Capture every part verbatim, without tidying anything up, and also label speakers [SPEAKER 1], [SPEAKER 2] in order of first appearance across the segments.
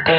[SPEAKER 1] Ilmati!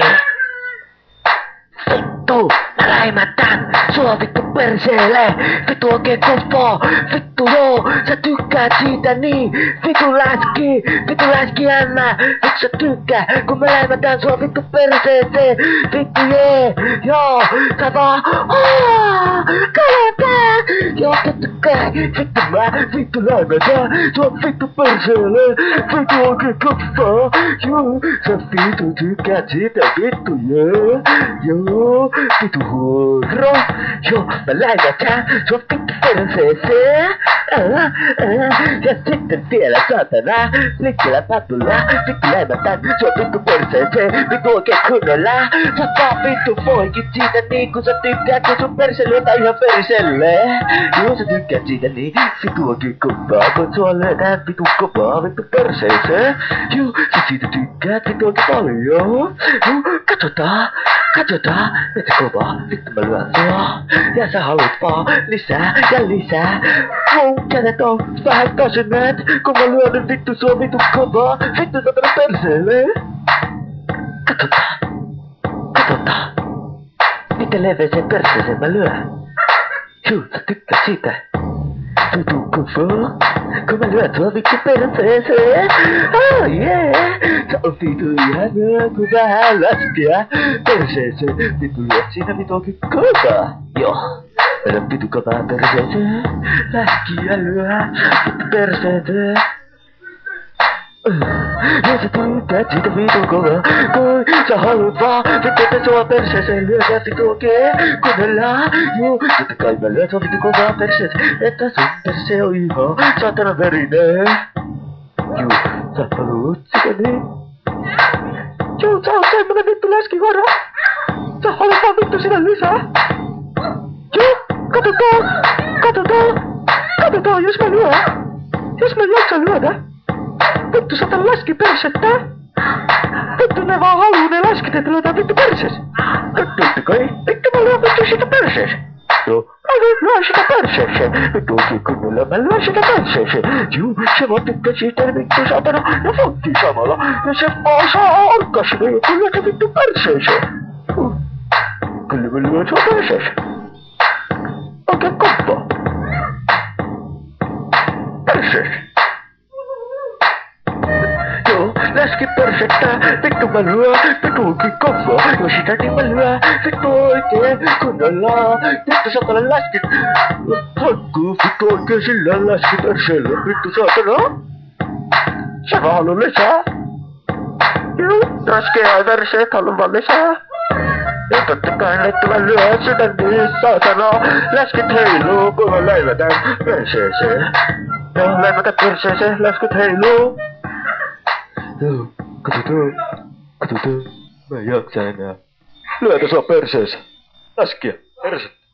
[SPEAKER 1] Vittu! Mä läimätän sua vittu perseelle! Vittu oikein kovaa! Vittu joo! Sä tykkäät siitä niin! Vittu läski! Vittu läski ämmä! Vittu sä tykkää! Kun mä läimätän sua vittu perseeseen! Vittu jee! Joo! Sä vaan aaa! Kalepää! Joo totta kai! Vittu mä vittu läimätän sua vittu perseelle! Vittu oikein kovaa! Joo! Sä vittu tykkäät siitä vittu jee! Joo! Vittu huoro! Joo! Mä läimätän sua vittu perseeseen! Ää, ää. Ja sitten vielä saatana! Liikkeellä patulla! Vittu läimätän sua vittu perseeseen! Vittu oikein kunnolla! Sä vaan vittu poikit siitä niin kun sä tykkäät kun sun perse lyötään ihan veriselle! Joo sä tykkäät siitä niin! Vittu oikein kovaa kun sua lyötään vittu kovaa vittu perseeseen! Joo sä siitä tykkäät vittu oikein paljon! Joo katsotaan! Katsotaan, että kovaa, vittu mä lyön sua. Ja sä haluut vaan lisää ja lisää. Mun kädet on vähän kasineet, kun mä lyön nyt vittu sua vittu kovaa. Vittu satana perseelle. Katsotaan, katsotaan. Miten leveeseen perseeseen mä lyön. Juu, sä tykkäät siitä. Vittu kovaa, kun mä lyön sua vittu perseeseen. Oh yeah. Sä on vittu ihanaa, kun vähän laskea perseeseen. Vittu lyöt siinä vittu oikein kovaa. Joo. Älä vittu kovaa perseeseen. Läskiä lyö vittu perseeseen. Ja sä tykkäät siitä vittu kovaa, kun sä haluut vaan vittu että sua perseeseen lyödä vittu oikein kunnolla. Joo, totta kai mä lyön sua vittu kovaa perseeseen, että sun persee on ihan saatana verinen. Joo, sä haluut sitä niin. Joo, sä oot semmonen vittu läskivara. Sä haluat vaan vittu sitä lisää. Joo, katsotaan, katsotaan, katsotaan jos mä lyön. Jos mä jaksan lyödä. Vittu sä tän läski persettä. Vittu ne vaan haluu ne läskit, että lyödään vittu perses. Totta kai, vittu mä lyön vittu sitä perses. Joo, mä lyön sitä perseeseen. Vittu oikein kunnolla mä lyön sitä perseeseen. Juu, se vaan tykkää siitä vittu saatana ja fotti samalla. Ja se vaan saa orgasmia, kun lyö se vittu perseeseen. Kyllä mä lyön sua perseeseen. Oikein kovaa. Perseeseen. Läski persettä, vittu mä lyö, vittu oikein kovaa. Jos sitä niin mä lyö, vittu oikein kunnolla. Vittu saatana läski. Hakkuu vittu oikein sillä läski perseellä. Vittu saatana. Sä vaan haluu lisää. Joo, läskeä perseet haluu vaan lisää. Ja totta kai että mä lyön sitä niin saatana. Läskit heiluu kun mä läimätän perseeseen. Ja läimätän perseeseen, läskit heiluu. Joo, katsotaan, katsotaan, mä en jaksa enää. Lyötä sua perseeseen. Läskiä, persettä.